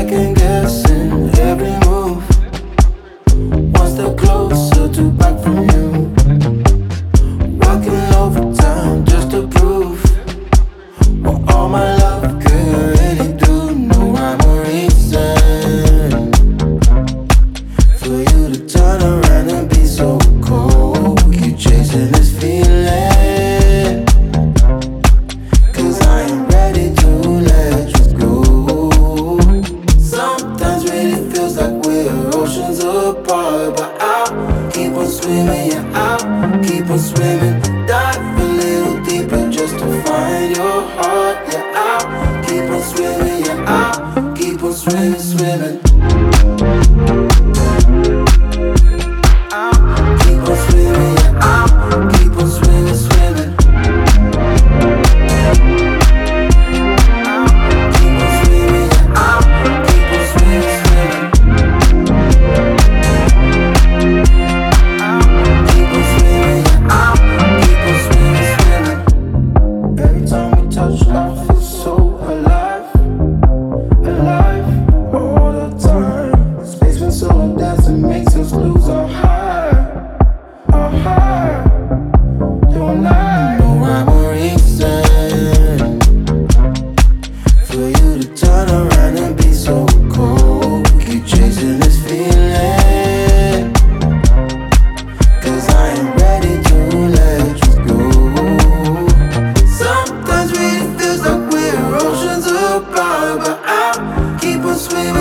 second guessing every move. One step closer to back from you. Working overtime just to prove what all my love could really do. No rhyme or reason for you to turn around and be so cold. Keep chasing this feeling, 'cause I ain't ready to let you go. Sometimes really feels like we're oceans apart, but I'll keep on swimming, yeah, I'll keep on swimming. Dive a little deeper just to find your heart, yeah, I'll keep on swimming, yeah, I'll keep on swimming, swimming. I'll keep on swimming, yeah, I'll keep on swimming, swimming. I'll keep on swimming, yeah, I'll keep on swimming, swimming. I'll keep on swimming, yeah, I'll keep on swimming, swimming. Every time we touch, I feel so alive, alive all the time. Space been so dense, it makes us lose our high, our high. Don't lie, no rhyme or reason for you to turn around and be so cold. Keep chasing this feeling, 'cause I ain't ready to let you go. Sometimes really feels like we're oceans apart, but I'll keep on swimming.